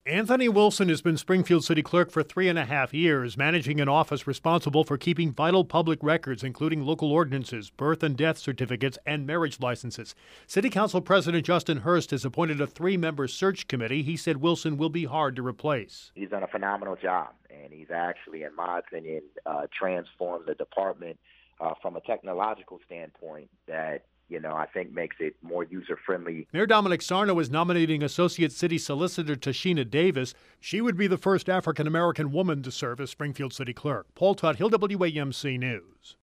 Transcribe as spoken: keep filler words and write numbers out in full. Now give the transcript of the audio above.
Anthony Wilson has been Springfield City Clerk for three and a half years, managing an office responsible for keeping vital public records, including local ordinances, birth and death certificates, and marriage licenses. City Council President Justin Hurst has appointed a three-member search committee. He said Wilson will be hard to replace. He's done a phenomenal job, and he's actually, in my opinion, uh, transformed the department uh, from a technological standpoint that you know, I think makes it more user-friendly. Mayor Dominic Sarno is nominating Associate City Solicitor Tashina Davis. She would be the first African-American woman to serve as Springfield City Clerk. Paul Tuthill, W A M C News.